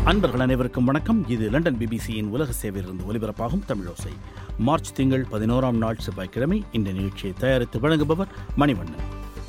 அன்பர்கள் அனைவருக்கும் வணக்கம். இது லண்டன் பிபிசியின் உலக சேவையிலிருந்து ஒலிபரப்பாகும் தமிழோசை. மார்ச் திங்கள் 11ஆம் நாள் செவ்வாய்க்கிழமை. இந்த நிகழ்ச்சியை தயாரித்து வழங்குபவர் மணிவண்ணன்.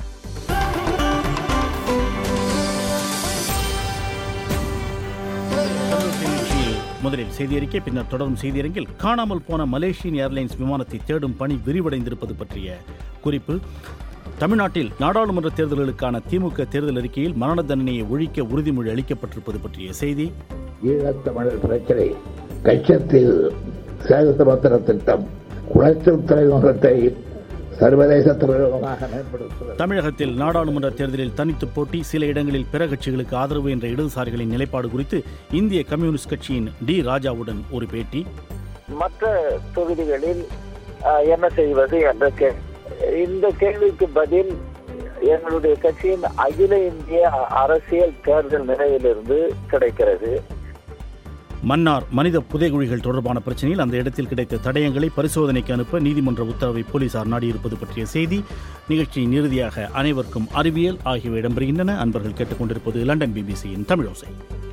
முதலில் செய்தியறிக்கை, பின்னர் தொடரும் செய்தியரங்கில் காணாமல் போன மலேசியன் ஏர்லைன்ஸ் விமானத்தை தேடும் பணி விரிவடைந்திருப்பது பற்றிய குறிப்பு, தமிழ்நாட்டில் நாடாளுமன்ற தேர்தல்களுக்கான திமுக தேர்தல் அறிக்கையில் மரண தண்டனையை ஒழிக்க உறுதிமொழி அளிக்கப்பட்டிருப்பது பற்றிய செய்தி, ஈழத்தமிழர் பிரச்சனை, கச்சத்தில் சேகசமுத்திர திட்டம், குளச்சல் துறைமுகத்தை சர்வதேச துறைமுகமாக மேம்படுத்துவது, தமிழகத்தில் நாடாளுமன்ற தேர்தலில் தனித்து போட்டி, சில இடங்களில் பிற கட்சிகளுக்கு ஆதரவு என்ற இடதுசாரிகளின் நிலைப்பாடு குறித்து இந்திய கம்யூனிஸ்ட் கட்சியின் டி ராஜாவுடன் ஒரு பேட்டி, மற்ற தொகுதிகளில் என்ன செய்வது என்ற இந்த கேள்விக்கு பதில் எங்களுடைய கட்சியின் அகில இந்திய அரசியல் தேர்தல் நிலையிலிருந்து கிடைக்கிறது. மன்னார் மனித புதைகுழிகள் தொடர்பான பிரச்சனையில் அந்த இடத்தில் கிடைத்த தடயங்களை பரிசோதனைக்கு அனுப்ப நீதிமன்ற உத்தரவை போலீசார் நாடியிருப்பது பற்றிய செய்தி, நிகழ்ச்சியின் இறுதியாக அனைவருக்கும் அறிவியல் ஆகியவை இடம்பெறுகின்றன. அன்பர்கள் கேட்டுக்கொண்டிருப்பது லண்டன் பிபிசியின் தமிழோசை.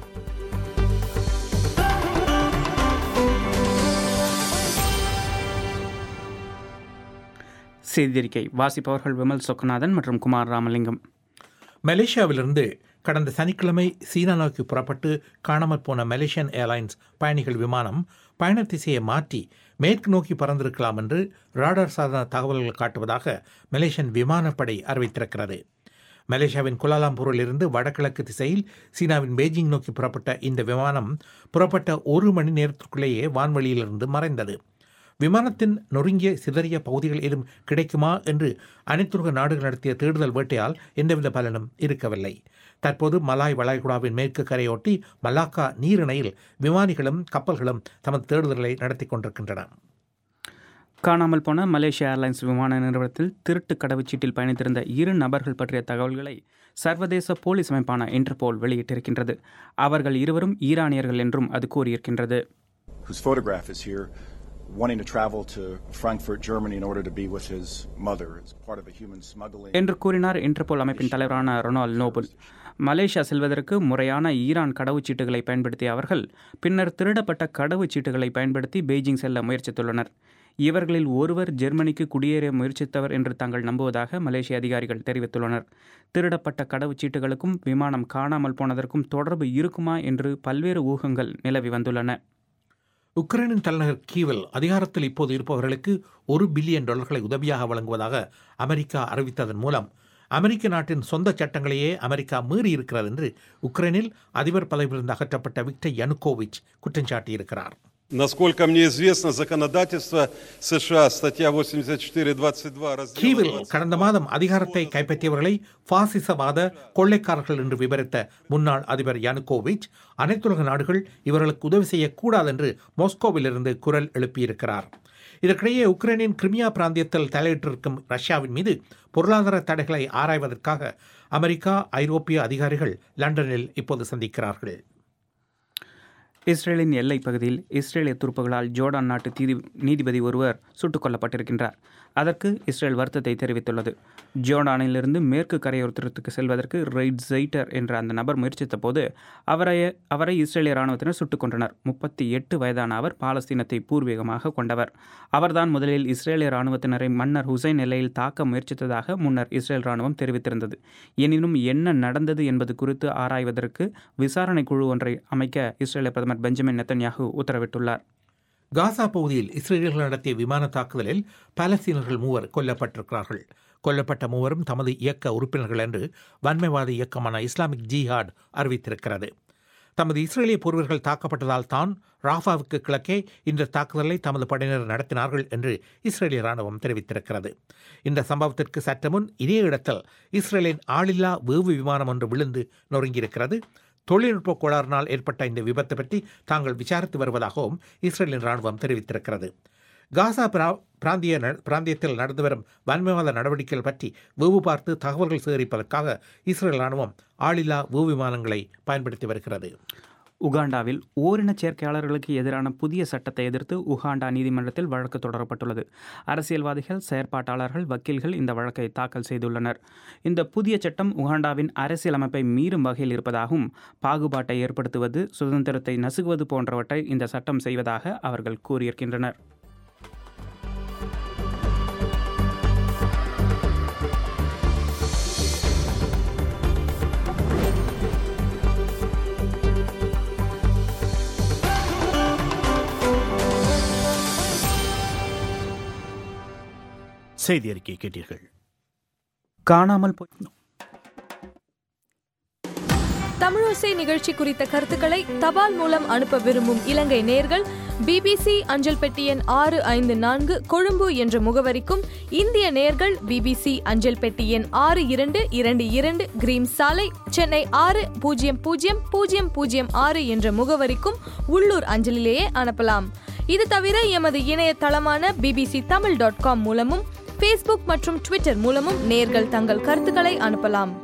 செய்தியறிக்கை வாசிப்பவர்கள் விமல் சொக்கநாதன் மற்றும் குமார் ராமலிங்கம். மலேசியாவிலிருந்து கடந்த சனிக்கிழமை சீனா நோக்கி புறப்பட்டு காணாமல் போன மலேசியன் ஏர்லைன்ஸ் பயணிகள் விமானம் பயண திசையை மாற்றி மேற்கு நோக்கி பறந்திருக்கலாம் என்று ராடார் சாதன தகவல்கள் காட்டுவதாக மலேசியன் விமானப்படை அறிவித்திருக்கிறது. மலேசியாவின் குலாலம்பூரில் இருந்து வடகிழக்கு திசையில் சீனாவின் பெய்ஜிங் நோக்கி புறப்பட்ட இந்த விமானம் புறப்பட்ட 1 மணி நேரத்திற்குள்ளேயே வான்வெளியிலிருந்து மறைந்தது. விமானத்தின் நொறுங்கிய சிதறிய பகுதிகள் ஏதும் கிடைக்குமா என்று அனைத்துலக நாடுகள் நடத்திய தேடுதல் வேட்டையால் எந்தவித பலனும் இருக்கவில்லை. தற்போது மலாய் வளைகுடாவின் மேற்கு கரையொட்டி மலாக்கா நீரிணையில் விமானிகளும் கப்பல்களும் தமது தேடுதல்களை நடத்தி கொண்டிருக்கின்றன. காணாமல் போன மலேசிய ஏர்லைன்ஸ் விமான நிறுவனத்தில் திருட்டு கடவுச்சீட்டில் பயணித்திருந்த 2 நபர்கள் பற்றிய தகவல்களை சர்வதேச போலீஸ் அமைப்பான இன்டர்போல் வெளியிட்டிருக்கின்றது. அவர்கள் இருவரும் ஈரானியர்கள் என்றும் அது கூறியிருக்கின்றது. wanting to travel to Frankfurt, Germany in order to be with his mother. It's part of a human smuggling. என்று கூறினார் இன்டர்போல் அமைப்பின் தலைவரான ரொனால்ட் நோபல். மலேசியா செல்வதற்கு முறையான ஈரான் கடவுச்சீட்டுகளை பயன்படுத்திய அவர்கள் பின்னர் திருடப்பட்ட கடவுச்சீட்டுகளை பயன்படுத்தி பெய்ஜிங் செல்ல முயற்சித்துள்ளனர். இவர்களில் ஒருவர் ஜெர்மனிக்கு குடியேற முயற்சித்தவர் என்று தாங்கள் நம்புவதாக மலேசிய அதிகாரிகள் தெரிவித்துள்ளனர். திருடப்பட்ட கடவுச்சீட்டுகளுக்கும் விமானம் காணாமல் போனதற்கும் தொடர்பு இருக்குமா என்று பல்வேறு ஊகங்கள் நிலவி வந்துள்ளன. உக்ரைனின் தலைநகர் கீவில் அதிகாரத்தில் இப்போது இருப்பவர்களுக்கு $1 பில்லியன் உதவியாக வழங்குவதாக அமெரிக்கா அறிவித்ததன் மூலம் அமெரிக்க நாட்டின் சொந்த சட்டங்களையே அமெரிக்கா மீறி இருக்கிறது என்று உக்ரைனில் அதிபர் பதவியிலிருந்து அகற்றப்பட்ட விக்டர் யனுகோவிச் குற்றம் சாட்டியிருக்கிறார். Насколько мне известно, законодательство США, статья 84.22... கீவில் கடந்த மாதம் அதிகாரத்தை கைப்பற்றியவர்களை பாசிசவாத கொள்ளைக்காரர்கள் என்று விவரித்த முன்னாள் அதிபர் யானுகோவிச் அனைத்துலக நாடுகள் இவர்களுக்கு உதவி செய்யக்கூடாது என்று மாஸ்கோவிலிருந்து குரல் எழுப்பியிருக்கிறார். இதற்கிடையே உக்ரைனின் கிரிமியா பிராந்தியத்தில் தலையிட்டிருக்கும் ரஷ்யாவின் மீது பொருளாதார தடைகளை ஆராய்வதற்காக அமெரிக்கா, ஐரோப்பிய அதிகாரிகள் லண்டனில் இப்போது சந்திக்கிறார்கள். இஸ்ரேலின் எல்லைப் பகுதியில் இஸ்ரேலிய துருப்புகளால் ஜோர்டான் நாட்டு நீதிபதி ஒருவர் சுட்டுக் கொல்லப்பட்டிருக்கின்றார். அதற்கு இஸ்ரேல் வருத்தத்தை தெரிவித்துள்ளது. ஜோர்டானிலிருந்து மேற்கு கரையோரத்திற்கு செல்வதற்கு ரெய்ட் ஜெய்டர் என்ற அந்த நபர் முயற்சித்த போது அவரை இஸ்ரேலிய இராணுவத்தினர் சுட்டுக் கொன்றனர். 38 வயதான அவர் பாலஸ்தீனத்தை பூர்வீகமாக கொண்டவர். அவர்தான் முதலில் இஸ்ரேலிய இராணுவத்தினரை மன்னர் ஹுசைன் எல்லையில் தாக்க முயற்சித்ததாக முன்னர் இஸ்ரேல் இராணுவம் தெரிவித்திருந்தது. எனினும் என்ன நடந்தது என்பது குறித்து ஆராய்வதற்கு விசாரணை குழு ஒன்றை அமைக்க இஸ்ரேலிய பிரதமர் பெஞ்சமின் நெத்தன்யாகு உத்தரவிட்டுள்ளார். காசா பகுதியில் இஸ்ரேலியர்கள் நடத்திய விமான தாக்குதலில் பாலஸ்தீனர்கள் 3 கொல்லப்பட்டிருக்கிறார்கள். கொல்லப்பட்ட 3 தமது இயக்க உறுப்பினர்கள் என்று வன்மைவாத இயக்கமான இஸ்லாமிக் ஜிஹாட் அறிவித்திருக்கிறது. தமது இஸ்ரேலிய பூர்வர்கள் தாக்கப்பட்டதால் தான் ராஃபாவுக்கு கிழக்கே இந்த தாக்குதலை தமது படையினர் நடத்தினார்கள் என்று இஸ்ரேலிய இராணுவம் தெரிவித்திருக்கிறது. இந்த சம்பவத்திற்கு சற்று முன் இதே இடத்தில் இஸ்ரேலின் ஆளில்லா வேவு விமானம் ஒன்று விழுந்து நொறுங்கியிருக்கிறது. தொழில்நுட்ப கோளாறினால் ஏற்பட்ட இந்த விபத்து பற்றி தாங்கள் விசாரித்து வருவதாகவும் இஸ்ரேலின் இராணுவம் தெரிவித்திருக்கிறது. காசா பிராந்தியத்தில் நடந்து வரும் வன்மைவாத நடவடிக்கைகள் பற்றி வேவு பார்த்து தகவல்கள் சேகரிப்பதற்காக இஸ்ரேல் இராணுவம் ஆளில்லா வேவு விமானங்களை பயன்படுத்தி வருகிறது. உகாண்டாவில் ஓரினச் சேர்க்கையாளர்களுக்கு எதிரான புதிய சட்டத்தை எதிர்த்து உகாண்டா நீதிமன்றத்தில் வழக்கு தொடரப்பட்டுள்ளது. அரசியல்வாதிகள், செயற்பாட்டாளர்கள், வக்கீல்கள் இந்த வழக்கை தாக்கல் செய்துள்ளனர். இந்த புதிய சட்டம் உகாண்டாவின் அரசியலமைப்பை மீறும் வகையில் இருப்பதாகவும், பாகுபாட்டை ஏற்படுத்துவது, சுதந்திரத்தை நசுக்குவது போன்றவற்றை இந்த சட்டம் செய்வதாக அவர்கள் கூறியிருக்கின்றனர். செய்தி அறிக்கை கேட்டீர்கள். காணாமல் தமிழோசை நிகழ்ச்சி குறித்த கருத்துக்களை தபால் மூலம் அனுப்ப விரும்பும் இலங்கை நேயர்கள் BBC அஞ்சல் பெட்டி எண் 654 கொழும்பு என்ற முகவரிக்கும், இந்திய நேயர்கள் BBC அஞ்சல் பெட்டி எண் 6222 கிரீம் சாலை, சென்னை 600006 என்ற முகவரிக்கும் உள்ளூர் அஞ்சலிலேயே அனுப்பலாம். இது தவிர எமது இணையதளமான bbctamil.com மூலமும், ஃபேஸ்புக் மற்றும் ட்விட்டர் மூலமும் நேயர்கள் தங்கள் கருத்துக்களை அனுப்பலாம்.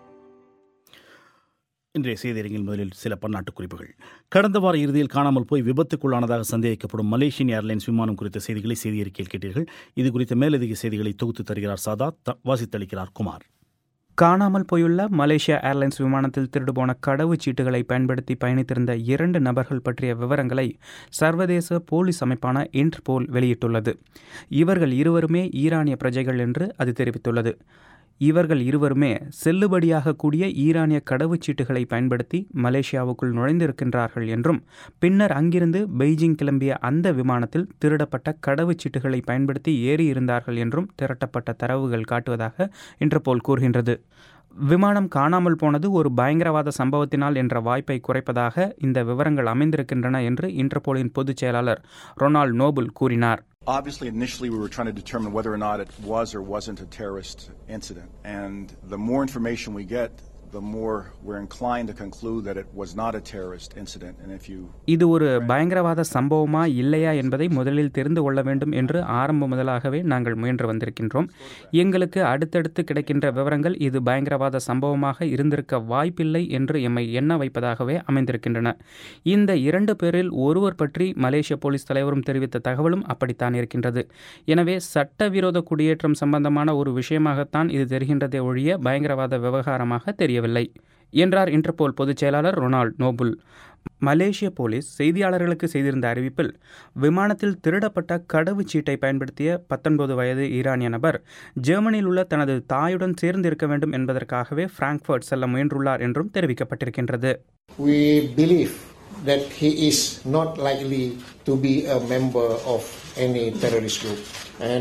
இன்றைய செய்தியரங்கில் முதலில் சில பன்னாட்டு குறிப்புகள். கடந்த வார இறுதியில் காணாமல் போய் விபத்துக்குள்ளானதாக சந்தேகிக்கப்படும் மலேசியன் ஏர்லைன்ஸ் விமானம் குறித்த செய்திகளை செய்தியறிக்கையில் கேட்டீர்கள். இது குறித்த மேலதிக செய்திகளை தொகுத்து தருகிறார் சாதாத், வாசித்தளிக்கிறார் குமார். காணாமல் போயுள்ள மலேசியா ஏர்லைன்ஸ் விமானத்தில் திருடுபோன கடவுச்சீட்டுகளை பயன்படுத்தி பயணித்திருந்த 2 நபர்கள் பற்றிய விவரங்களை சர்வதேச போலீஸ் அமைப்பான இன்டர்போல் வெளியிட்டுள்ளது. இவர்கள் இருவருமே ஈரானிய பிரஜைகள் என்று அது தெரிவித்துள்ளது. இவர்கள் இருவருமே செல்லுபடியாக கூடிய ஈரானிய கடவுச்சீட்டுகளை பயன்படுத்தி மலேசியாவுக்குள் நுழைந்திருக்கின்றார்கள் என்றும், பின்னர் அங்கிருந்து பெய்ஜிங் கிளம்பிய அந்த விமானத்தில் திருடப்பட்ட கடவுச்சீட்டுகளை பயன்படுத்தி ஏறியிருந்தார்கள் என்றும் திரட்டப்பட்ட தரவுகள் காட்டுவதாக இன்டர்போல் கூறுகின்றது. விமானம் காணாமல் போனது ஒரு பயங்கரவாத சம்பவத்தினால் என்ற வாய்ப்பை குறைப்பதாக இந்த விவரங்கள் அமைந்திருக்கின்றன என்று இன்டர்போலின் பொதுச் செயலாளர் ரொனால்ட் நோபுல் கூறினார். Obviously, initially we were trying to determine whether or not it was or wasn't a terrorist incident. And the more information we get, the more we're inclined to conclude that it was not a terrorist incident. And if you இது ஒரு பயங்கரவாத சம்பவமா இல்லையா என்பதை முதலில் தெரிந்து கொள்ள வேண்டும் என்று ஆரம்ப முதலாகவே நாங்கள் முயன்று வந்திருக்கின்றோம். எங்களுக்கு அடுத்தடுத்து கிடைக்கின்ற விவரங்கள் இது பயங்கரவாத சம்பவமாக இருந்திருக்க வாய்ப்பில்லை என்று எம்மை எண்ண வைப்பதாகவே அமைந்திருக்கின்றன. இந்த 2 பேரில் ஒருவர் பற்றி மலேசிய போலீஸ் தலைவரும் தெரிவித்த தகவலும் அப்படித்தான் இருக்கின்றது. எனவே சட்டவிரோத குடியேற்றம் சம்பந்தமான ஒரு விஷயமாகத்தான் இது தெரிகின்றதே ஒழிய பயங்கரவாத விவகாரமாக தெரியவில்லை என்றார் இன்டர்போல் பொதுச் செயலாளர் ரொனால்ட் நோபுல். மலேசிய போலீஸ் செய்தியாளர்களுக்கு செய்திருந்த அறிவிப்பில், விமானத்தில் திருடப்பட்ட கடவுச்சீட்டை பயன்படுத்திய 19 வயது ஈரானிய நபர் ஜெர்மனியில் உள்ள தனது தாயுடன் சேர்ந்திருக்க வேண்டும் என்பதற்காகவே பிராங்க்ஃபர்ட் செல்ல முயன்றுள்ளார் என்றும் தெரிவிக்கப்பட்டிருக்கின்றது. We believe that he is not likely to be a member of any terrorist group, and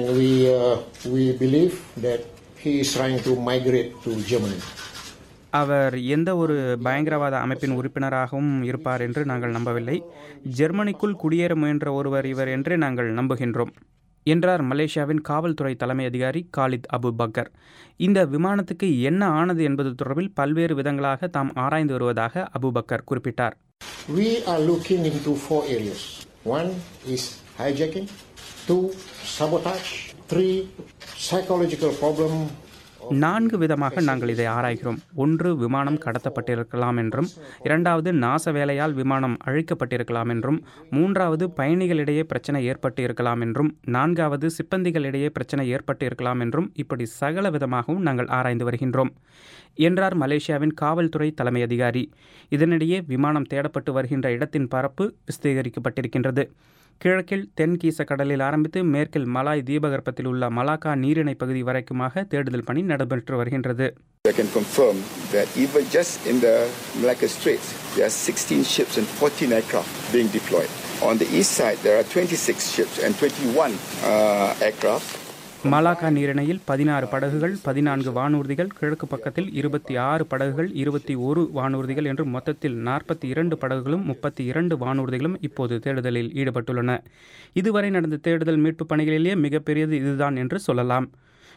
we believe that he is trying to migrate to Germany. அவர் எந்த ஒரு பயங்கரவாத அமைப்பின் உறுப்பினராகவும் இருப்பார் என்று நாங்கள் நம்பவில்லை. ஜெர்மனிக்குள் குடியேற முயன்ற ஒருவர் இவர் என்றே நாங்கள் நம்புகின்றோம் என்றார் மலேசியாவின் காவல்துறை தலைமை அதிகாரி காலித் அபு பக்கர். இந்த விமானத்துக்கு என்ன ஆனது என்பது தொடர்பில் பல்வேறு விதங்களாக தாம் ஆராய்ந்து வருவதாக அபு பக்கர் குறிப்பிட்டார். We are looking into 4 areas. 1 is hijacking, 2 sabotage, 3 psychological problem. 4 விதமாக நாங்கள் இதை ஆராய்கிறோம். 1 விமானம் கடத்தப்பட்டிருக்கலாம் என்றும், 2வது நாச வேலையால் விமானம் அழிக்கப்பட்டிருக்கலாம் என்றும், 3வது பயணிகளிடையே பிரச்சனை ஏற்பட்டு இருக்கலாம் என்றும், 4வது சிப்பந்திகளிடையே பிரச்சனை ஏற்பட்டு இருக்கலாம் என்றும், இப்படி சகல விதமாகவும் நாங்கள் ஆராய்ந்து வருகின்றோம் என்றார் மலேசியாவின் காவல்துறை தலைமை அதிகாரி. இதனிடையே விமானம் தேடப்பட்டு வருகின்ற இடத்தின் பரப்பு விஸ்தீகரிக்கப்பட்டிருக்கின்றது. கிழக்கில் தென்கீச கடலில் ஆரம்பித்து மேற்கில் மலாய் தீபகற்பத்தில் உள்ள மலாக்கா நீரிணை பகுதி வரைக்குமாக தேடுதல் பணி நடைபெற்று வருகின்றது. I can confirm that even just in the Malacca Straits, there are 16 ships and 14 aircraft being deployed. On the east side, there are 26 ships and 21 aircraft. Malacca நீரிணையில் 16 படகுகள், 14 வானூர்திகள், கிழக்கு பக்கத்தில் 26 படகுகள், 21 வானூர்திகள் என்று மொத்தத்தில் 42 படகுகளும் 32 வானூர்திகளும் இப்போது தேடுதலில் ஈடுபட்டுள்ளன. இதுவரை நடந்த தேடுதல் மீட்பு பணிகளிலேயே மிகப்பெரியது இதுதான் என்று சொல்லலாம்.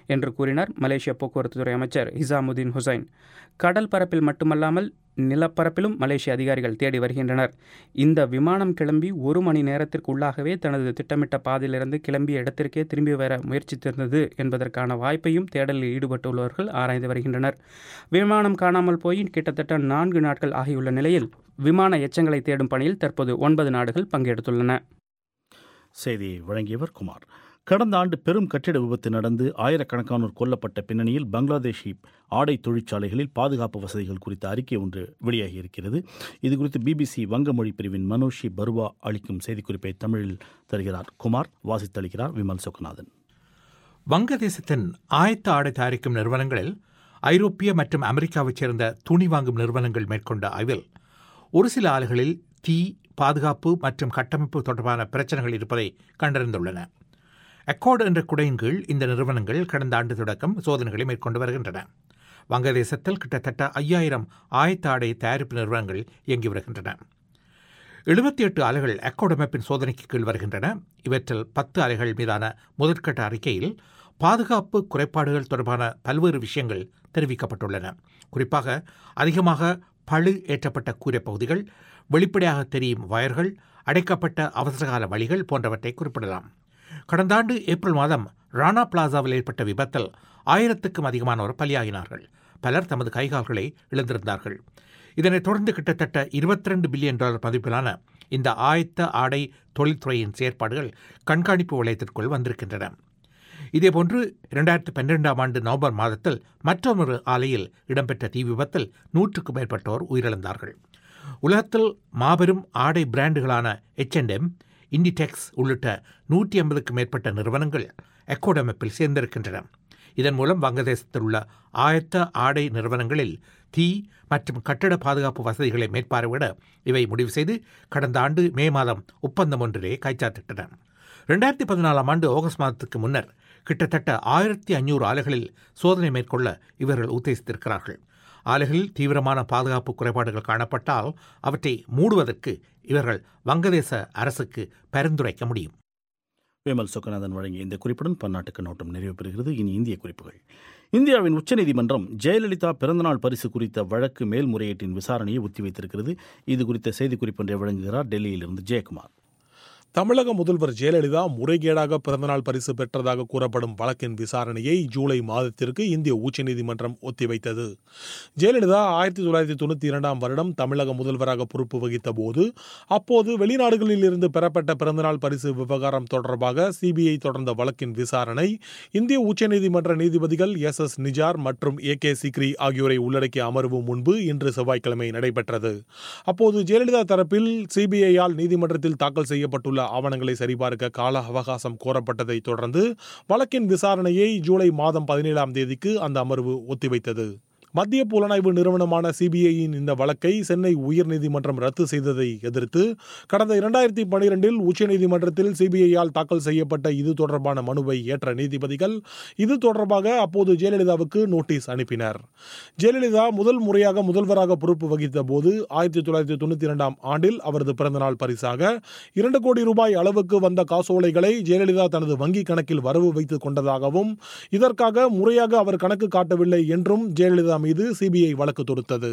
என்று கூறினார் மலேசிய போக்குவரத்துத்துறை அமைச்சர் ஹிசாமுதீன் ஹுசைன். கடல் பரப்பில் மட்டுமல்லாமல் நிலப்பரப்பிலும் மலேசிய அதிகாரிகள் தேடி வருகின்றனர். இந்த விமானம் கிளம்பி 1 மணி நேரத்திற்கு உள்ளாகவே தனது திட்டமிட்ட பாதையிலிருந்து கிளம்பிய இடத்திற்கே திரும்பி வர முயற்சித்திருந்தது என்பதற்கான வாய்ப்பையும் தேடலில் ஈடுபட்டுள்ளவர்கள் ஆராய்ந்து வருகின்றனர். விமானம் காணாமல் போய் கிட்டத்தட்ட 4 நாட்கள் ஆகியுள்ள நிலையில் விமான எச்சங்களை தேடும் பணியில் தற்போது 9 நாடுகள் பங்கெடுத்துள்ளன. செய்தியை வழங்கியவர் குமார். கடந்த ஆண்டு பெரும் கட்டிட விபத்து நடந்து ஆயிரக்கணக்கானோர் கொல்லப்பட்ட பின்னணியில் பங்களாதேஷி ஆடை தொழிற்சாலைகளில் பாதுகாப்பு வசதிகள் குறித்த அறிக்கை ஒன்று வெளியாகியிருக்கிறது. இதுகுறித்து பிபிசி வங்கமொழி பிரிவின் மனோஷி பருவா அளிக்கும் செய்திக்குறிப்பை தமிழில் தருகிறார் குமார். வாசித்தளிக்கிறார் விமல் சொக்கநாதன். வங்கதேசத்தின் ஆயத்த ஆடை தயாரிக்கும் நிறுவனங்களில் ஐரோப்பிய மற்றும் அமெரிக்காவைச் சேர்ந்த துணி வாங்கும் நிறுவனங்கள் மேற்கொண்ட ஆய்வில் ஒரு சில ஆலைகளில் தீ, பாதுகாப்பு மற்றும் கட்டமைப்பு தொடர்பான பிரச்சனைகள் இருப்பதை கண்டறிந்துள்ளன. அக்கார்டு என்ற குடையின் கீழ் இந்த நிறுவனங்கள் கடந்த ஆண்டு தொடக்கம் சோதனைகளை மேற்கொண்டு வருகின்றன. வங்கதேசத்தில் கிட்டத்தட்ட 5000 ஆயத்த ஆடை தயாரிப்பு நிறுவனங்கள் இயங்கி வருகின்றன. 78 ஆலைகள் அக்கார்டு அமைப்பின் சோதனைக்கு கீழ் வருகின்றன. இவற்றில் 10 ஆலைகள் மீதான முதற்கட்ட அறிக்கையில் பாதுகாப்பு குறைபாடுகள் தொடர்பான பல்வேறு விஷயங்கள் தெரிவிக்கப்பட்டுள்ளன. குறிப்பாக அதிகமாக பழு ஏற்றப்பட்ட கூரை பகுதிகள், வெளிப்படையாக தெரியும் வயர்கள், அடைக்கப்பட்ட அவசரகால வழிகள் போன்றவற்றை குறிப்பிடலாம். கடந்த ஆண்டு ஏப்ரல் மாதம் ராணா பிளாசாவில் ஏற்பட்ட விபத்தில் 1000க்கும் அதிகமானோர் பலியாகினார்கள். பலர் தமது கைகால்களை இழந்திருந்தார்கள். இதனைத் தொடர்ந்து கிட்டத்தட்ட $22 பில்லியன் மதிப்பிலான இந்த ஆயத்த ஆடை தொழில்துறையின் செயற்பாடுகள் கண்காணிப்பு வளையத்திற்குள் வந்திருக்கின்றன. இதேபோன்று 2012ஆம் ஆண்டு நவம்பர் மாதத்தில் மற்றொரு ஆலையில் இடம்பெற்ற தீ விபத்தில் 100க்கும் மேற்பட்டோர் உயிரிழந்தார்கள். உலகத்தில் மாபெரும் ஆடை பிராண்டுகளான H&M, இண்டிடெக்ஸ் உள்ளிட்ட 150க்கும் மேற்பட்ட நிறுவனங்கள் அக்கார்டு அமைப்பில் சேர்ந்திருக்கின்றன. இதன் மூலம் வங்கதேசத்தில் உள்ள ஆயத்த ஆடை நிறுவனங்களில் தீ மற்றும் கட்டட பாதுகாப்பு வசதிகளை மேற்பார்வையிட இவை முடிவு செய்து கடந்த ஆண்டு மே மாதம் ஒப்பந்தம் ஒன்றிலே கைச்சாத்திட்டன. 2014ஆம் ஆண்டு ஆகஸ்ட் மாதத்துக்கு முன்னர் கிட்டத்தட்ட 1500 ஆலைகளில் சோதனை மேற்கொள்ள இவர்கள் உத்தேசித்திருக்கிறார்கள். ஆலைகளில் தீவிரமான பாதுகாப்பு குறைபாடுகள் காணப்பட்டால் அவற்றை மூடுவதற்கு இவர்கள் வங்கதேச அரசுக்கு பரிந்துரைக்க முடியும். விமல் சொக்கநாதன் வழங்கிய இந்த குறிப்புடன் பன்னாட்டுக்கு நோட்டம் நிறைவு பெறுகிறது. இனி இந்திய குறிப்புகள். இந்தியாவின் உச்சநீதிமன்றம் ஜெயலலிதா பிறந்தநாள் பரிசு குறித்த வழக்கு மேல்முறையீட்டின் விசாரணையை ஒத்திவைத்திருக்கிறது. இது குறித்த செய்திக்குறிப்பொன்றை வழங்குகிறார் டெல்லியிலிருந்து ஜெயக்குமார். தமிழக முதல்வர் ஜெயலலிதா முறைகேடாக பிறந்தநாள் பரிசு பெற்றதாக கூறப்படும் வழக்கின் விசாரணையை ஜூலை மாதத்திற்கு இந்திய உச்சநீதிமன்றம் ஒத்திவைத்தது. ஜெயலலிதா 1992ஆம் வருடம் தமிழக முதல்வராக பொறுப்பு வகித்த போது அப்போது வெளிநாடுகளில் இருந்து பெறப்பட்ட பிறந்தநாள் பரிசு விவகாரம் தொடர்பாக சிபிஐ தொடர்ந்த வழக்கின் விசாரணை இந்திய உச்சநீதிமன்ற நீதிபதிகள் SS நிஜார் மற்றும் AK சிக்ரி ஆகியோரை உள்ளடக்கிய அமர்வு முன்பு இன்று செவ்வாய்க்கிழமை நடைபெற்றது. அப்போது ஜெயலலிதா தரப்பில் சிபிஐயால் நீதிமன்றத்தில் தாக்கல் செய்யப்பட்டுள்ள ஆவணங்களை சரிபார்க்க கால அவகாசம் கோரப்பட்டதை தொடர்ந்து வழக்கின் விசாரணையை ஜூலை மாதம் 17ஆம் தேதிக்கு அந்த அமர்வு ஒத்திவைத்தது. மத்திய புலனாய்வு நிறுவனமான சிபிஐயின் இந்த வழக்கை சென்னை உயர்நீதிமன்றம் ரத்து செய்ததை எதிர்த்து கடந்த 2012இல் உச்சநீதிமன்றத்தில் சிபிஐயால் தாக்கல் செய்யப்பட்ட இது தொடர்பான மனுவை ஏற்ற நீதிபதிகள் இது தொடர்பாக அப்போது ஜெயலலிதாவுக்கு நோட்டீஸ் அனுப்பினர். ஜெயலலிதா முதல் முறையாக முதல்வராக பொறுப்பு வகித்த போது 1992ஆம் ஆண்டில் அவரது பிறந்தநாள் பரிசாக 2 கோடி ரூபாய் அளவுக்கு வந்த காசோலைகளை ஜெயலலிதா தனது வங்கிக் கணக்கில் வரவு வைத்துக் கொண்டதாகவும் இதற்காக முறையாக அவர் கணக்கு காட்டவில்லை என்றும் ஜெயலலிதா மீது சிபிஐ வழக்கு தொடுத்தது.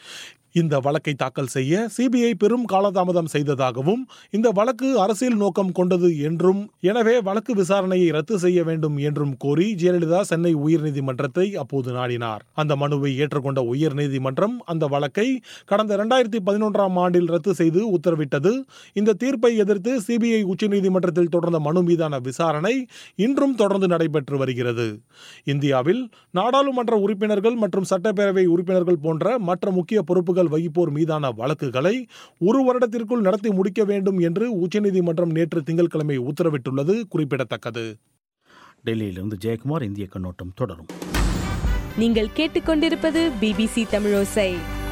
இந்த வழக்கை தாக்கல் செய்ய சிபிஐ பெரும் காலதாமதம் செய்ததாகவும் இந்த வழக்கு அரசியல் நோக்கம் கொண்டது என்றும் எனவே வழக்கு விசாரணையை ரத்து செய்ய வேண்டும் என்றும் கோரி ஜெயலலிதா சென்னை உயர்நீதிமன்றத்தை அப்போது நாடினார். அந்த மனுவை ஏற்றுக்கொண்ட உயர்நீதிமன்றம் அந்த வழக்கை கடந்த 2011ஆம் ஆண்டில் ரத்து செய்து உத்தரவிட்டது. இந்த தீர்ப்பை எதிர்த்து சிபிஐ உச்சநீதிமன்றத்தில் தொடர்ந்த மனு மீதான விசாரணை இன்றும் தொடர்ந்து நடைபெற்று வருகிறது. இந்தியாவில் நாடாளுமன்ற உறுப்பினர்கள் மற்றும் சட்டப்பேரவை உறுப்பினர்கள் போன்ற மற்ற முக்கிய பொறுப்புகள் வகிப்போர் மீதான வழக்குகளை 1 வருடத்திற்குள் நடத்தி முடிக்க வேண்டும் என்று உச்சநீதிமன்றம் நேற்று திங்கட்கிழமை உத்தரவிட்டுள்ளது குறிப்பிடத்தக்கது. டெல்லியிலிருந்து ஜெயக்குமார். இந்திய கண்ணோட்டம் தொடரும். நீங்கள் கேட்டுக்கொண்டிருப்பது பிபிசி தமிழோசை.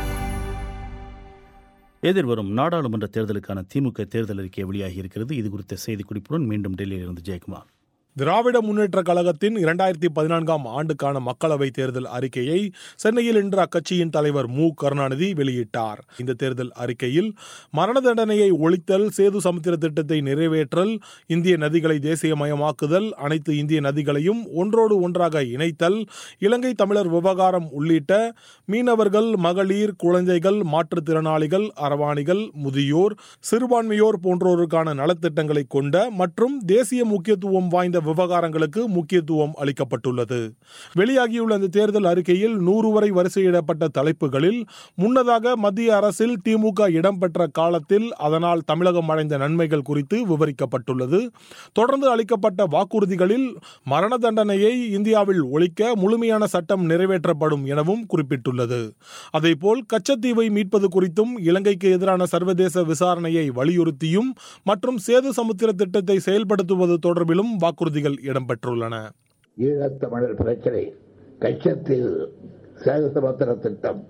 எதிர்வரும் நாடாளுமன்ற தேர்தலுக்கான திமுக தேர்தல் அறிக்கை வெளியாகி இருக்கிறது. இது குறித்த செய்தி குறிப்புடன் மீண்டும் டெல்லியிலிருந்து ஜெயக்குமார். திராவிட முன்னேற்ற கழகத்தின் 2014 ஆண்டுக்கான மக்களவைத் தேர்தல் அறிக்கையை சென்னையில் இன்று அக்கட்சியின் தலைவர் மு. கருணாநிதி வெளியிட்டார். இந்த தேர்தல் அறிக்கையில் மரண தண்டனையை ஒழித்தல், சேது சமுத்திர திட்டத்தை நிறைவேற்றல், இந்திய நதிகளை தேசியமயமாக்குதல், அனைத்து இந்திய நதிகளையும் ஒன்றோடு ஒன்றாக இணைத்தல், இலங்கை தமிழர் விவகாரம் உள்ளிட்ட மீனவர்கள், மகளிர், குழந்தைகள், மாற்றுத்திறனாளிகள், அரவாணிகள், முதியோர், சிறுபான்மையோர் போன்றோருக்கான நலத்திட்டங்களை கொண்ட மற்றும் தேசிய முக்கியத்துவம் வாய்ந்த விவகாரங்களுக்கு முக்கியத்துவம் அளிக்கப்பட்டுள்ளது. வெளியாகியுள்ள இந்த தேர்தல் அறிக்கையில் 100 வரை வரிசையிடப்பட்ட தலைப்புகளில் முன்னதாக மத்திய அரசில் திமுக இடம்பெற்ற காலத்தில் அதனால் தமிழகம் அடைந்த நன்மைகள் குறித்து விவரிக்கப்பட்டுள்ளது. தொடர்ந்து அளிக்கப்பட்ட வாக்குறுதிகளில் மரண தண்டனையை இந்தியாவில் ஒழிக்க முழுமையான சட்டம் நிறைவேற்றப்படும் எனவும் குறிப்பிட்டுள்ளது. அதேபோல் கச்சத்தீவை மீட்பது குறித்தும், இலங்கைக்கு எதிரான சர்வதேச விசாரணையை வலியுறுத்தியும் மற்றும் சேது சமுத்திர திட்டத்தை செயல்படுத்துவது தொடர்பிலும் வாக்குறுதிகள் இடம்பெற்றுள்ளன. ஈழத்தமிழர் பிரச்சனை, கச்சத்தீவு, சேது சமுத்திர திட்டம்,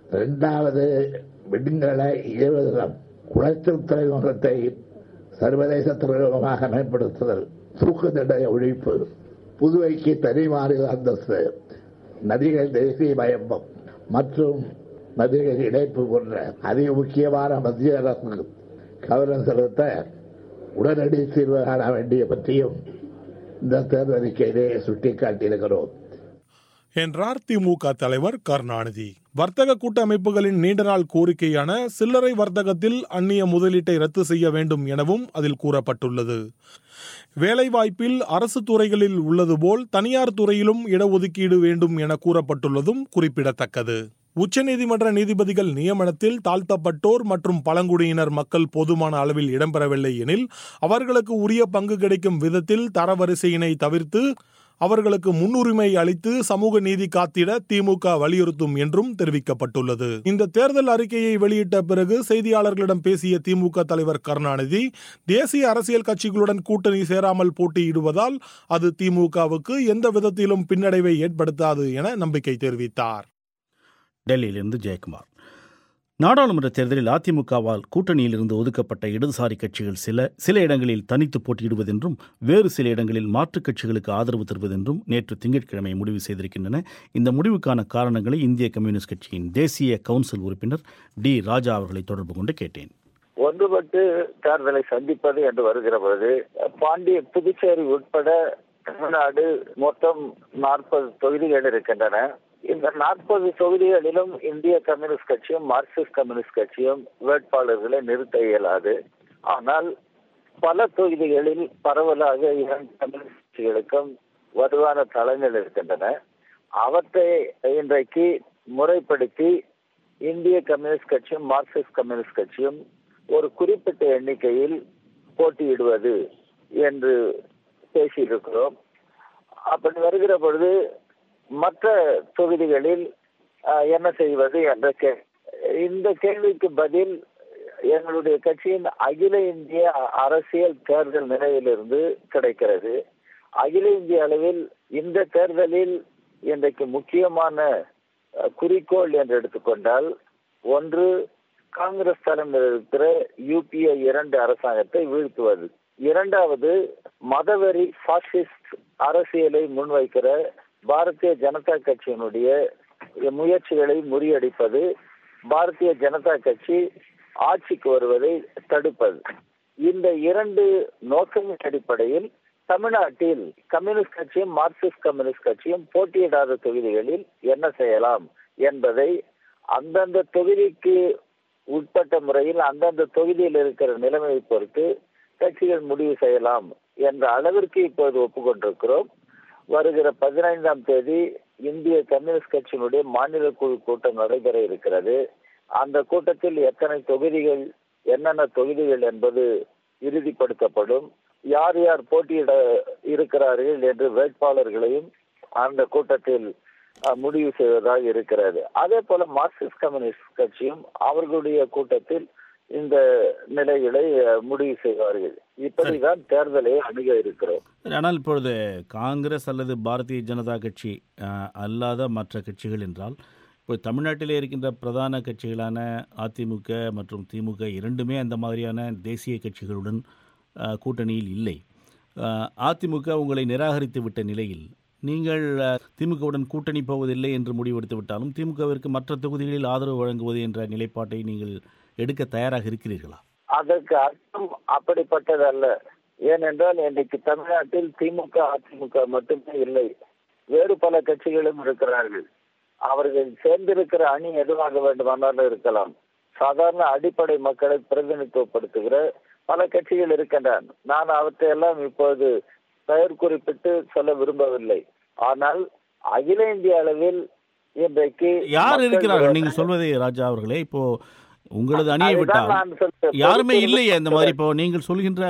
2வது விடுங்கல ஏவுதளம், குளச்சல் துறைமுகத்தை சர்வதேச துறைமுகமாக மேம்படுத்துதல், தூக்கு தண்டனை ஒழிப்பு, புதுவைக்கு தனி மாநில அந்தஸ்து, நதிகள் தேசியமயம் மற்றும் நதிகள் இணைப்பு போன்ற அதிக முக்கியமான மத்திய அரசு கவனம் செலுத்த உடனடி தீர்வு காண வேண்டிய பற்றியும் இந்த தேர்தல் அறிக்கையிலே சுட்டிக்காட்டியிருக்கிறோம் என்றார் திமுக தலைவர் கருணாநிதி. வர்த்தக கூட்டமைப்புகளின் நீண்ட நாள் கோரிக்கையான சில்லறை வர்த்தகத்தில் அந்நிய முதலீட்டை ரத்து செய்ய வேண்டும் எனவும் அதில் கூறப்பட்டுள்ளது. வேலைவாய்ப்பில் அரசு துறைகளில் உள்ளது போல் தனியார் துறையிலும் இடஒதுக்கீடு வேண்டும் என கூறப்பட்டுள்ளதும் குறிப்பிடத்தக்கது. உச்சநீதிமன்ற நீதிபதிகள் நியமனத்தில் தாழ்த்தப்பட்டோர் மற்றும் பழங்குடியினர் மக்கள் போதுமான அளவில் இடம்பெறவில்லை எனில் அவர்களுக்கு உரிய பங்கு கிடைக்கும் விதத்தில் தரவரிசையினை தவிர்த்து அவர்களுக்கு முன்னுரிமை அளித்து சமூக நீதி காத்திட திமுக வலியுறுத்தும் என்றும் தெரிவிக்கப்பட்டுள்ளது. இந்த தேர்தல் அறிக்கையை வெளியிட்ட பிறகு செய்தியாளர்களிடம் பேசிய திமுக தலைவர் கருணாநிதி, தேசிய அரசியல் கட்சிகளுடன் கூட்டணி சேராமல் போட்டியிடுவதால் அது திமுகவுக்கு எந்த விதத்திலும் பின்னடைவை ஏற்படுத்தாது என நம்பிக்கை தெரிவித்தார். டெல்லியிலிருந்து ஜெயக்குமார். நாடாளுமன்ற தேர்தலில் அதிமுகவால் கூட்டணியில் இருந்து ஒதுக்கப்பட்ட இடதுசாரி கட்சிகள் சில இடங்களில் தனித்து போட்டியிடுவதென்றும் வேறு சில இடங்களில் மாற்றுக் கட்சிகளுக்கு ஆதரவு தருவதென்றும் நேற்று திங்கட்கிழமை முடிவு செய்திருக்கின்றன. இந்த முடிவுக்கான காரணங்களை இந்திய கம்யூனிஸ்ட் கட்சியின் தேசிய கவுன்சில் உறுப்பினர் டி. ராஜா அவர்களை தொடர்பு கொண்டு கேட்டேன். ஒன்றுபட்டு தேர்தலை சந்திப்பது என்று வருகிற பொழுது புதுச்சேரி உட்பட தமிழ்நாடு மொத்தம் 40 தொகுதிகள் இருக்கின்றன. இந்த 40 தொகுதிகளிலும் இந்திய கம்யூனிஸ்ட் கட்சியும் மார்க்சிஸ்ட் கம்யூனிஸ்ட் கட்சியும் வேட்பாளர்களை நிறுத்த இயலாது. ஆனால் பல தொகுதிகளில் பரவலாக 2 கம்யூனிஸ்ட் கட்சிகளுக்கும் வலுவான தளங்கள் இருக்கின்றன. அவற்றை இன்றைக்கு முறைப்படுத்தி இந்திய கம்யூனிஸ்ட் கட்சியும் மார்க்சிஸ்ட் கம்யூனிஸ்ட் கட்சியும் ஒரு குறிப்பிட்ட எண்ணிக்கையில் போட்டியிடுவது என்று பேசியிருக்கிறோம். அப்படி வருகிற பொழுது மற்ற தொகுதிகளில் என்ன செய்வது என்ற இந்த கேள்விக்கு பதில் எங்களுடைய கட்சியின் அகில இந்திய அரசியல் தேர்தல் நிலையிலிருந்து கிடைக்கிறது. அகில இந்திய அளவில் இந்த தேர்தலில் இன்றைக்கு முக்கியமான குறிக்கோள் என்று எடுத்துக்கொண்டால், ஒன்று காங்கிரஸ் தலைமையில் இருக்கிற UPA 2 அரசாங்கத்தை வீழ்த்துவது, 2வது மதவெறி பாசிஸ்ட் அரசியலை முன்வைக்கிற பாரதிய ஜனதா கட்சியினுடைய முயற்சிகளை முறியடிப்பது, பாரதிய ஜனதா கட்சி ஆட்சிக்கு வருவதை தடுப்பது. இந்த 2 நோக்கங்களின் அடிப்படையில் தமிழ்நாட்டில் கம்யூனிஸ்ட் கட்சியும் மார்க்சிஸ்ட் கம்யூனிஸ்ட் கட்சியும் போட்டியிடாத தொகுதிகளில் என்ன செய்யலாம் என்பதை அந்தந்த தொகுதிக்கு உட்பட்ட முறையில் அந்தந்த தொகுதியில் இருக்கிற நிலைமையை பொறுத்து கட்சிகள் முடிவு செய்யலாம் என்ற அளவிற்கு இப்போது ஒப்புக்கொண்டிருக்கிறோம். வருகிற 15ஆம் தேதி இந்திய கம்யூனிஸ்ட் கட்சியினுடைய மாநில குழு கூட்டம் நடைபெற இருக்கிறது. அந்த கூட்டத்தில் எத்தனை தொகுதிகள், என்னென்ன தொகுதிகள் என்பது இறுதிப்படுத்தப்படும். யார் யார் போட்டியிட இருக்கிறார்கள் என்று வேட்பாளர்களையும் அந்த கூட்டத்தில் முடிவு செய்வதாக இருக்கிறது. அதே போல மார்க்சிஸ்ட் கம்யூனிஸ்ட் கட்சியும் அவர்களுடைய கூட்டத்தில் இந்த நிலைகளை முடிவு செய்வார்கள். இப்படிதான் தேர்தலை அணுக இருக்கிறோம். ஆனால் இப்பொழுது காங்கிரஸ் அல்லது பாரதிய ஜனதா கட்சி அல்லாத மற்ற கட்சிகள் என்றால், இப்போ தமிழ்நாட்டிலே இருக்கின்ற பிரதான கட்சிகளான அதிமுக மற்றும் திமுக இரண்டுமே அந்த மாதிரியான தேசிய கட்சிகளுடன் கூட்டணியில் இல்லை. அதிமுக உங்களை நிராகரித்து விட்ட நிலையில் நீங்கள் திமுகவுடன் கூட்டணி போவதில்லை என்று முடிவெடுத்து விட்டாலும் திமுகவிற்கு மற்ற தொகுதிகளில் ஆதரவு வழங்குவது என்ற நிலைப்பாட்டை நீங்கள் எடுக்க தயாராக இருக்கிறீர்களா? அதற்கு அர்த்தம் அப்படிப்பட்டதல்ல. ஏனென்றால் இன்றைக்கு தமிழ்நாட்டில் திமுக அதிமுக மட்டுமே இல்லை, வேறு பல கட்சிகளும் இருக்கிறார்கள். அவர்கள் சேர்ந்திருக்கிற அணி எதுவாக வேண்டுமானாலும் இருக்கலாம். சாதாரண அடிப்படை மக்களை பிரதிநிதித்துவப்படுத்துகிற பல கட்சிகள் இருக்கின்றன. நான் அவற்றையெல்லாம் இப்போது பெயர் குறிப்பிட்டு சொல்ல விரும்பவில்லை. ஆனால் அகில இந்திய அளவில் இன்றைக்கு யார் இருக்கிறார்கள் நீங்க சொல்வதே ராஜா அவர்களே? இப்போ உங்களது அணியை விட்டால் யாருமே இல்லையே இந்த மாதிரி. இப்போ நீங்கள் சொல்கின்ற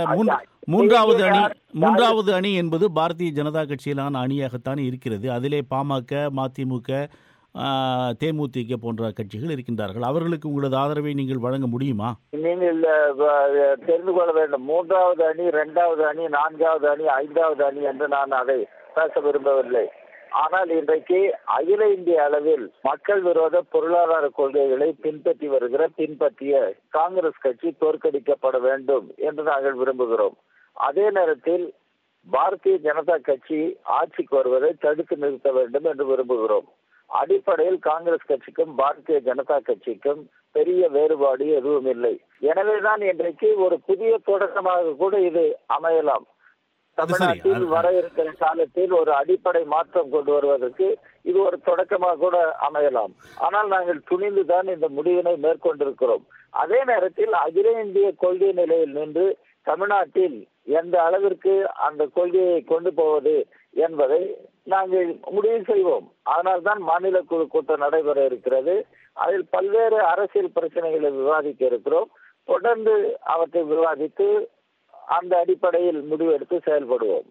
மூன்றாவது அணி என்பது பாரதிய ஜனதா கட்சியிலான அணியாகத்தான் இருக்கிறது. அதிலே பாமக, மதிமுக, தேமுதிக போன்ற கட்சிகள் இருக்கின்றார்கள். அவர்களுக்கு உங்களது ஆதரவை நீங்கள் வழங்க முடியுமா? நீங்கள் தெரிந்து கொள்ள வேண்டும், மூன்றாவது அணி, இரண்டாவது அணி, நான்காவது அணி, ஐந்தாவது அணி என்று நான் அதை பேச விரும்பவில்லை. ஆனால் இன்றைக்கு அகில இந்திய அளவில் மக்கள் விரோத பொருளாதார கொள்கைகளை பின்பற்றிய காங்கிரஸ் கட்சி தோற்கடிக்கப்பட வேண்டும் என்று நாங்கள் விரும்புகிறோம். அதே நேரத்தில் பாரதிய ஜனதா கட்சி ஆட்சிக்கு வருவதை தடுத்து நிறுத்த வேண்டும் என்று விரும்புகிறோம். அடிப்படையில் காங்கிரஸ் கட்சிக்கும் பாரதிய ஜனதா கட்சிக்கும் பெரிய வேறுபாடு எதுவும் இல்லை. எனவேதான் இன்றைக்கு ஒரு புதிய தொடக்கமாக கூட இது அமையலாம். தமிழ்நாட்டில் வர இருக்கிற காலத்தில் ஒரு அடிப்படை மாற்றம் கொண்டு வருவதற்கு இது ஒரு தொடக்கமாக கூட அமையலாம். ஆனால் நாங்கள் துணிந்துதான் இந்த முடிவினை மேற்கொண்டிருக்கிறோம். அதே நேரத்தில் அகில இந்திய கொள்கை நிலையில் நின்று தமிழ்நாட்டில் எந்த அளவிற்கு அந்த கொள்கையை கொண்டு போவது என்பதை நாங்கள் முடிவு செய்வோம். அதனால்தான் மாநில குழு கூட்டம் நடைபெற இருக்கிறது. அதில் பல்வேறு அரசியல் பிரச்சனைகளை விவாதிக்க இருக்கிறோம். தொடர்ந்து அவற்றை விவாதித்து அந்த அடிப்படையில் முடிவெடுத்து செயல்படுவோம்.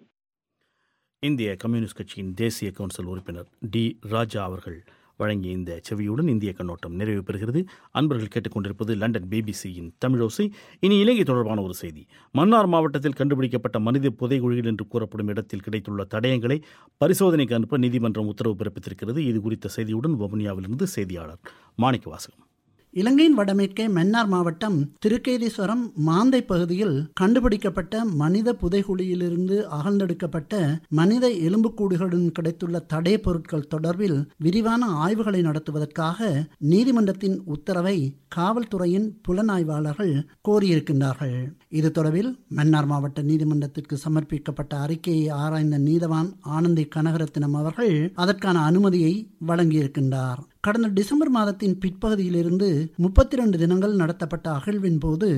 இந்திய கம்யூனிஸ்ட் கட்சியின் தேசிய கவுன்சில் உறுப்பினர் டி ராஜா அவர்கள் வழங்கிய இந்த செவியுடன் இந்திய கண்ணோட்டம் நிறைவு பெறுகிறது. அன்பர்கள் கேட்டுக்கொண்டிருப்பது லண்டன் பிபிசியின் தமிழோசை. இனி இலங்கை தொடர்பான ஒரு செய்தி. மன்னார் மாவட்டத்தில் கண்டுபிடிக்கப்பட்ட மனித புதைகுழிகள் என்று கூறப்படும் இடத்தில் கிடைத்துள்ள தடயங்களை பரிசோதனைக்கு அனுப்ப நீதிமன்றம் உத்தரவு பிறப்பித்திருக்கிறது. இது குறித்த செய்தியுடன் வவுனியாவிலிருந்து செய்தியாளர் மாணிக்கவாசகம். இலங்கையின் வடமேற்கே மன்னார் மாவட்டம் திருக்கேதீஸ்வரம் மாந்தை பகுதியில் கண்டுபிடிக்கப்பட்ட மனித புதைகுழியிலிருந்து அகழ்ந்தெடுக்கப்பட்ட மனித எலும்புக்கூடுகளுடன் கிடைத்துள்ள தடய பொருட்கள் தொடர்பில் விரிவான ஆய்வுகளை நடத்துவதற்காக நீதிமன்றத்தின் உத்தரவை காவல்துறையின் புலனாய்வாளர்கள் கோரியிருக்கின்றார்கள். இது தொடர்பில் மன்னார் மாவட்ட நீதிமன்றத்திற்கு சமர்ப்பிக்கப்பட்ட அறிக்கையை ஆராய்ந்த நீதவான் ஆனந்தி கனகரத்தினம் அவர்கள் அதற்கான அனுமதியை வழங்கியிருக்கின்றார். கடந்த டிசம்பர் மாதத்தின் பிற்பகுதியிலிருந்து 32 தினங்கள் நடத்தப்பட்ட அகழ்வின் போது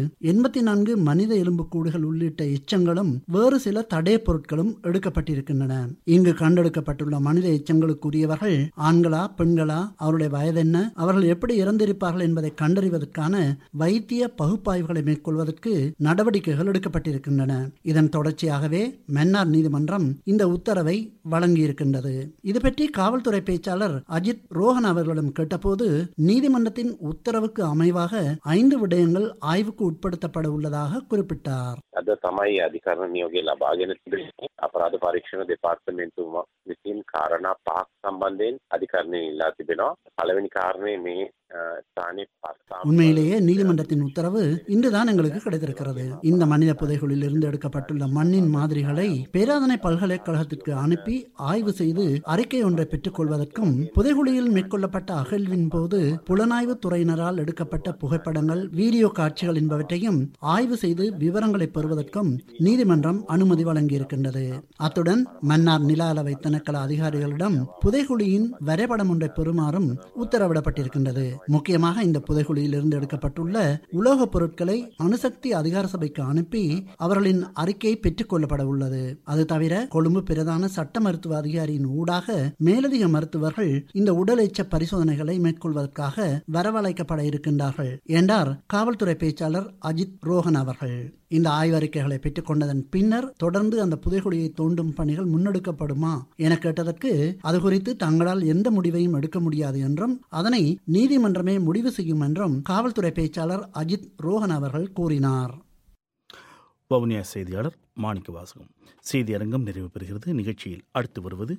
84 மனித எலும்புக்கூடுகள் உள்ளிட்ட எச்சங்களும் வேறு சில தடய பொருட்களும் எடுக்கப்பட்டிருக்கின்றன. இங்கு கண்டெடுக்கப்பட்டுள்ள மனித எச்சங்களுக்குரியவர்கள் ஆண்களா பெண்களா, அவருடைய வயதென்ன, அவர்கள் எப்படி இறந்திருப்பார்கள் என்பதை கண்டறிவதற்கான வைத்திய பகுப்பாய்வுகளை மேற்கொள்வதற்கு நடவடிக்கைகள் எடுக்கப்பட்டிருக்கின்றன. இதன் தொடர்ச்சியாகவே மன்னார் நீதிமன்றம் இந்த உத்தரவை வழங்கியிருக்கின்றது. இது பற்றி காவல்துறை பேச்சாளர் அஜித் ரோஹன் அவர்கள் கேட்டபோது நீதிமன்றத்தின் உத்தரவுக்கு அமைவாக 5 விடயங்கள் ஆய்வுக்கு உட்படுத்தப்பட உள்ளதாக குறிப்பிட்டார். අද තමයි අධිකරණ නියෝගය ලබාගෙන තිබෙන්නේ. අපරාධ පරීක්ෂණ දෙපාර්තමේන්තුව විසින් කාරණා 5ක් සම්බන්ධයෙන් අධිකරණය ඉල්ලා තිබෙනවා. පළවෙනි කාරණේ මේ ස්ථානයේ உண்மையிலேயே நீதிமன்றத்தின் உத்தரவு இன்றுதான் எங்களுக்கு கிடைத்திருக்கிறது. இந்த மனித புதைகுழில் இருந்து எடுக்கப்பட்டுள்ள மண்ணின் மாதிரிகளை பேராதனை பல்கலைக்கழகத்திற்கு அனுப்பி ஆய்வு செய்து அறிக்கை ஒன்றை பெற்றுக் கொள்வதற்கும், புதைகுழியில் மேற்கொள்ளப்பட்ட அகழ்வின் போது புலனாய்வு துறையினரால் எடுக்கப்பட்ட புகைப்படங்கள், வீடியோ காட்சிகள் என்பவற்றையும் ஆய்வு செய்து விவரங்களை பெறுவதற்கும் நீதிமன்றம் அனுமதி வழங்கியிருக்கின்றது. அத்துடன் மன்னார் நில அளவை திணைக்கள அதிகாரிகளிடம் புதைகுழியின் வரைபடம் ஒன்றை பெறுமாறும் உத்தரவிடப்பட்டிருக்கின்றது. முக்கியமாக இந்த புதைகுழியில் இருந்து எடுக்கப்பட்டுள்ள உலோகப் பொருட்களை அணுசக்தி அதிகார சபைக்கு அனுப்பி அவர்களின் அறிக்கை பெற்றுக் கொள்ளப்பட உள்ளது. அது தவிர கொழும்பு பிரதான சட்ட மருத்துவ அதிகாரியின் ஊடாக மேலதிக மருத்துவர்கள் இந்த உடல் எச்ச பரிசோதனைகளை மேற்கொள்வதற்காக வரவழைக்கப்பட இருக்கின்றார்கள் என்றார் காவல்துறை பேச்சாளர் அஜித் ரோஹன் அவர்கள். இந்த ஆய்வறிக்கைகளை பெற்றுக் கொண்டதன் பின்னர் தொடர்ந்து அந்த புதைகுழியை தோண்டும் பணிகள் முன்னெடுக்கப்படுமா என கேட்டதற்கு அது குறித்து தங்களால் எந்த முடிவையும் எடுக்க முடியாது என்றும் அதனை நீதிமன்றமே முடிவு செய்யும் என்றும் காவல்துறை பேச்சாளர் அஜித் ரோஹன் அவர்கள் கூறினார். வவுனியா செய்தியாளர் மாணிக்க வாசகம். செய்தி அரங்கம் நிறைவு பெறுகிறது. நிகழ்ச்சியில் அடுத்து வருவது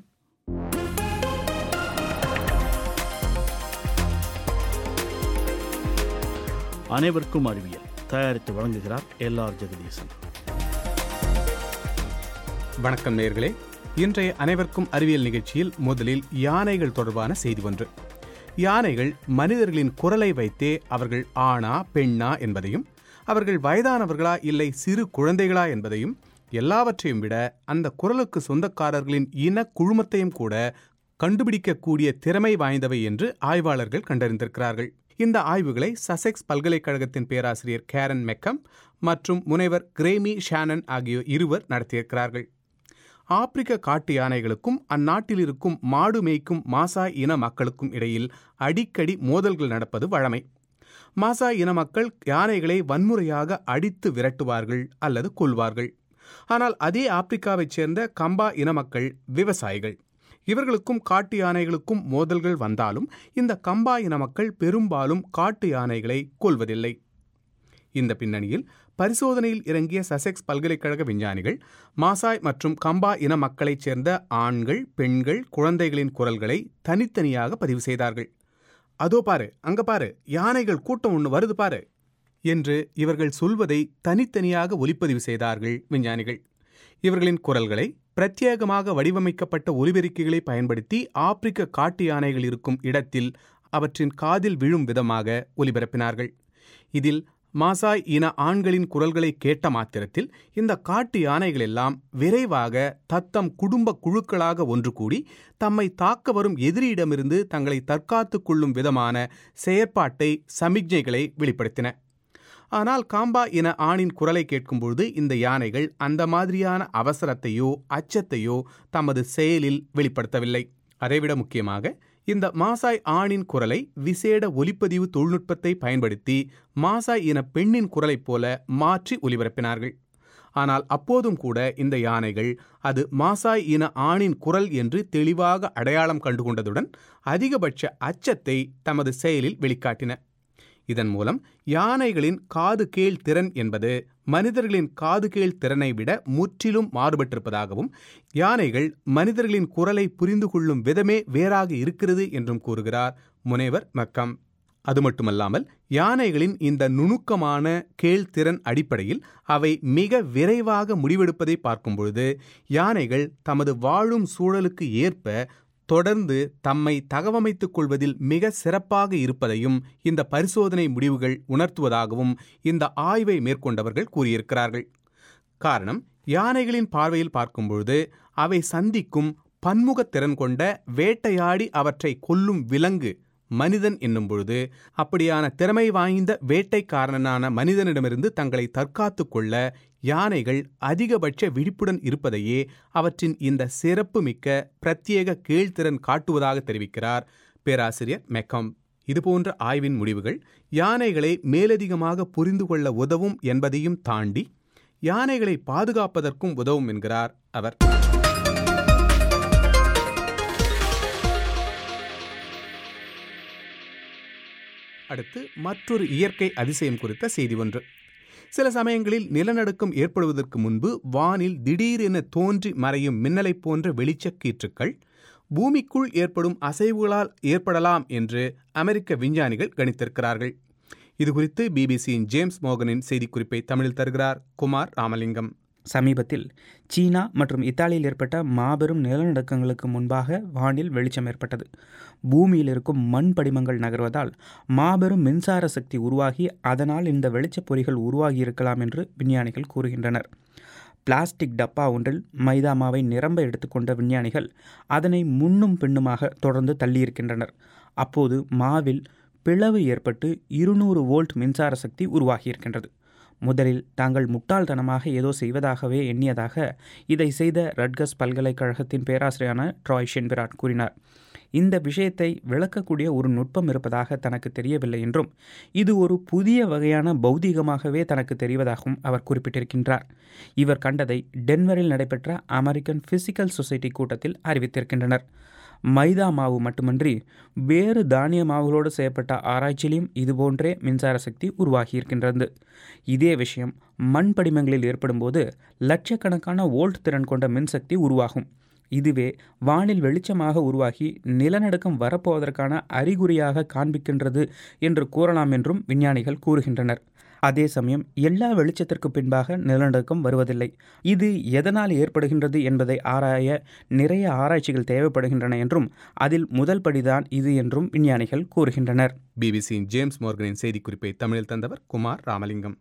அனைவருக்கும் அறிவியல். தயாரித்து வழங்குகிறார் LR ஜெகதீசன். வணக்கம் நேயர்களே. இன்றைய அனைவருக்கும் அறிவியல் நிகழ்ச்சியில் முதலில் யானைகள் தொடர்பான செய்தி ஒன்று. யானைகள் மனிதர்களின் குரலை வைத்தே அவர்கள் ஆணா பெண்ணா என்பதையும், அவர்கள் வயதானவர்களா இல்லை சிறு குழந்தைகளா என்பதையும், எல்லாவற்றையும் விட அந்த குரலுக்கு சொந்தக்காரர்களின் இன குழுமத்தையும் கூட கண்டுபிடிக்கக்கூடிய திறமை வாய்ந்தவை என்று ஆய்வாளர்கள் கண்டறிந்திருக்கிறார்கள். இந்த ஆய்வுகளை சசெக்ஸ் பல்கலைக்கழகத்தின் பேராசிரியர் கேரன் மெக்கம் மற்றும் முனைவர் கிரேமி ஷானன் ஆகிய இருவர் நடத்தியிருக்கிறார்கள். ஆப்பிரிக்க காட்டு யானைகளுக்கும் அந்நாட்டில் இருக்கும் மாடு மேய்க்கும் மாசாய் இன மக்களுக்கும் இடையில் அடிக்கடி மோதல்கள் நடப்பது வழமை. மாசாய் இன மக்கள் யானைகளை வன்முறையாக அடித்து விரட்டுவார்கள் அல்லது கொல்வார்கள். ஆனால் அதே ஆப்பிரிக்காவைச் சேர்ந்த கம்பா இன மக்கள் விவசாயிகள். இவர்களுக்கும் காட்டு யானைகளுக்கும் மோதல்கள் வந்தாலும் இந்த கம்பா இன மக்கள் பெரும்பாலும் காட்டு யானைகளை கொல்வதில்லை. இந்த பின்னணியில் பரிசோதனையில் இறங்கிய சசெக்ஸ் பல்கலைக்கழக விஞ்ஞானிகள் மாசாய் மற்றும் கம்பா இன மக்களைச் சேர்ந்த ஆண்கள், பெண்கள், குழந்தைகளின் குரல்களை தனித்தனியாக பதிவு செய்தார்கள். அதோ பாரு, அங்க பாரு, யானைகள் கூட்டம் ஒன்று வருது பாரு என்று இவர்கள் சொல்வதை தனித்தனியாக ஒலிப்பதிவு செய்தார்கள் விஞ்ஞானிகள். இவர்களின் குரல்களை பிரத்யேகமாக வடிவமைக்கப்பட்ட ஒலிபெருக்கிகளை பயன்படுத்தி ஆப்பிரிக்க காட்டு யானைகள் இருக்கும் இடத்தில் அவற்றின் காதில் விழும் விதமாக ஒலிபரப்பினார்கள். இதில் மாசாய் இன ஆண்களின் குரல்களை கேட்ட மாத்திரத்தில் இந்த காட்டு யானைகள் எல்லாம் விரைவாக தத்தம் குடும்ப குழுக்களாக ஒன்று கூடி தம்மை தாக்க வரும் எதிரியிடமிருந்து தங்களை தற்காத்துக் கொள்ளும் விதமான செயற்பாட்டை, சமிக்ஞைகளை வெளிப்படுத்தின. ஆனால் காம்பா இன ஆணின் குரலை கேட்கும்பொழுது இந்த யானைகள் அந்த மாதிரியான அவசரத்தையோ அச்சத்தையோ தமது செயலில் வெளிப்படுத்தவில்லை. அதைவிட முக்கியமாக இந்த மாசாய் ஆணின் குரலை விசேட ஒலிப்பதிவு தொழில்நுட்பத்தை பயன்படுத்தி மாசாய் இன பெண்ணின் குரலைப் போல மாற்றி ஒலிபரப்பினார்கள். ஆனால் அப்போதும் கூட இந்த யானைகள் அது மாசாய் இன ஆணின் குரல் என்று தெளிவாக அடையாளம் கண்டுகொண்டதுடன் அதிகபட்ச அச்சத்தை தமது செயலில் வெளிக்காட்டின. இதன் மூலம் யானைகளின் காது கேள் திறன் என்பது மனிதர்களின் காது கேள் திறனை விட முற்றிலும் மாறுபட்டிருப்பதாகவும், யானைகள் மனிதர்களின் குரலை புரிந்து கொள்ளும் விதமே வேறாக இருக்கிறது என்றும் கூறுகிறார் முனைவர் மெக்கம். அது மட்டுமல்லாமல் யானைகளின் இந்த நுணுக்கமான கேள்திறன் அடிப்படையில் அவை மிக விரைவாக முடிவெடுப்பதை பார்க்கும்பொழுது யானைகள் தமது வாழும் சூழலுக்கு ஏற்ப தொடர்ந்து தம்மை தகவமைத்துக் கொள்வதில் மிக சிறப்பாக இருப்பதையும் இந்த பரிசோதனை முடிவுகள் உணர்த்துவதாகவும் இந்த ஆய்வை மேற்கொண்டவர்கள் கூறியிருக்கிறார்கள். காரணம், யானைகளின் பார்வையில் பார்க்கும்பொழுது அவை சந்திக்கும் பன்முகத்திறன் கொண்ட வேட்டையாடி அவற்றை கொல்லும் விலங்கு மனிதன் என்னும் பொழுது அப்படியான திறமை வாய்ந்த வேட்டைக்காரனான மனிதனிடமிருந்து தங்களை தற்காத்துக் கொள்ள யானைகள் அதிகபட்ச விழிப்புடன் இருப்பதையே அவற்றின் இந்த சிறப்பு மிக்க பிரத்யேக கேள்திறன் காட்டுவதாக தெரிவிக்கிறார் பேராசிரியர் மெக்கம். இதுபோன்ற ஆய்வின் முடிவுகள் யானைகளை மேலதிகமாக புரிந்து கொள்ள உதவும் என்பதையும் தாண்டி யானைகளை பாதுகாப்பதற்கும் உதவும் என்கிறார் அவர். அடுத்து மற்றொரு இயற்கை அதிசயம் குறித்த செய்தி ஒன்று. சில சமயங்களில் நிலநடுக்கம் ஏற்படுவதற்கு முன்பு வானில் திடீரென தோன்றி மறையும் மின்னலைப் போன்ற வெளிச்சக்கீற்றுக்கள் பூமிக்குள் ஏற்படும் அசைவுகளால் ஏற்படலாம் என்று அமெரிக்க விஞ்ஞானிகள் கணித்திருக்கிறார்கள். இதுகுறித்து பிபிசியின் ஜேம்ஸ் மோகனின் செய்திக்குறிப்பை தமிழில் தருகிறார் குமார் ராமலிங்கம். சமீபத்தில் சீனா மற்றும் இத்தாலியில் ஏற்பட்ட மாபெரும் நிலநடுக்கங்களுக்கு முன்பாக வானில் வெளிச்சம் ஏற்பட்டது. பூமியில் இருக்கும் மண் படிமங்கள் நகர்வதால் மாபெரும் மின்சார சக்தி உருவாகி அதனால் இந்த வெளிச்சப் பொறிகள் உருவாகியிருக்கலாம் என்று விஞ்ஞானிகள் கூறுகின்றனர். பிளாஸ்டிக் டப்பா ஒன்றில் மைதா மாவை நிரம்ப எடுத்துக்கொண்ட விஞ்ஞானிகள் அதனை முன்னும் பின்னுமாக தொடர்ந்து தள்ளியிருக்கின்றனர். அப்போது மாவில் பிளவு ஏற்பட்டு 200 வோல்ட் மின்சார சக்தி உருவாகியிருக்கின்றது. முதலில் தாங்கள் முட்டாள்தனமாக ஏதோ செய்வதாகவே எண்ணியதாக இதை செய்த ரட்கர்ஸ் பல்கலைக்கழகத்தின் பேராசிரியரான ட்ராய் ஷென்பிராட் கூறினார். இந்த விஷயத்தை விளக்கக்கூடிய ஒரு நுட்பம் இருப்பதாக தனக்கு தெரியவில்லை என்றும் இது ஒரு புதிய வகையான பௌதீகமாகவே தனக்கு தெரிவதாகவும் அவர் குறிப்பிட்டிருக்கின்றார். இவர் கண்டதை டென்வரில் நடைபெற்ற அமெரிக்கன் பிசிக்கல் சொசைட்டி கூட்டத்தில் அறிவித்திருக்கின்றனர். மைதா மாவு மட்டுமன்றி வேறு தானிய மாவுகளோடு செய்யப்பட்ட ஆராய்ச்சியிலும் இதுபோன்றே மின்சார சக்தி உருவாகியிருக்கின்றது. இதே விஷயம் மண் படிமங்களில் ஏற்படும்போது லட்சக்கணக்கான வோல்ட் திறன் கொண்ட மின்சக்தி உருவாகும். இதுவே வானில் வெளிச்சமாக உருவாகி நிலநடுக்கம் வரப்போவதற்கான அறிகுறியாக காண்பிக்கின்றது என்று கூறலாம் என்றும் விஞ்ஞானிகள் கூறுகின்றனர். அதே சமயம் எல்லா வெளிச்சத்திற்கு பின்பாக நிலநடுக்கம் வருவதில்லை. இது எதனால் ஏற்படுகின்றது என்பதை ஆராய நிறைய ஆராய்ச்சிகள் தேவைப்படுகின்றன என்றும் அதில் முதல் படிதான் இது என்றும் விஞ்ஞானிகள் கூறுகின்றனர். பிபிசியின் ஜேம்ஸ் மோர்கனின் செய்திக்குறிப்பை தமிழில் தந்தவர் குமார் ராமலிங்கம்.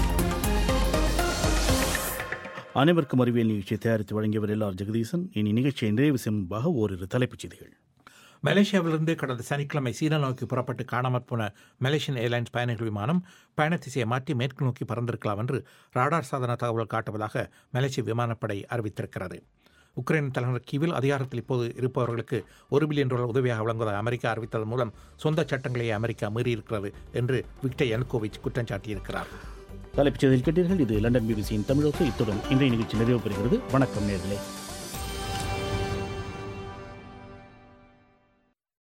அனைவருக்கும் அறிவியல் நிகழ்ச்சியை தயாரித்து வழங்கியவர் எல்ஆர் ஜெகதீசன். இனி நிகழ்ச்சியை நிறைவு செய்யும் முன்பாக ஓரிரு தலைப்புச் செய்திகள். மலேசியாவிலிருந்து கடந்த சனிக்கிழமை சீனா நோக்கி புறப்பட்டு காணாமற் போன மலேசியன் ஏர்லைன்ஸ் பயணிகள் விமானம் பயண திசையை மாற்றி மேற்கு நோக்கி பறந்திருக்கலாம் என்று ராடார் சாதன தகவல் காட்டுவதாக மலேசிய விமானப்படை அறிவித்திருக்கிறது. உக்ரைன் தலைநகர் கீவில் அதிகாரத்தில் இப்போது இருப்பவர்களுக்கு $1 பில்லியன் உதவியாக வழங்குவதாக அமெரிக்கா அறிவித்ததன் மூலம் சொந்த சட்டங்களையே அமெரிக்கா மீறியிருக்கிறது என்று விக்டர் யனுகோவிச் குற்றம் சாட்டியிருக்கிறார். தலைப்புச் செய்தியில் கேட்டீர்கள். இது லண்டன் பிபிசியின் தமிழோசை. இத்துடன் இன்றைய நிகழ்ச்சி நிறைவு பெறுகிறது. வணக்கம் நேயர்களே.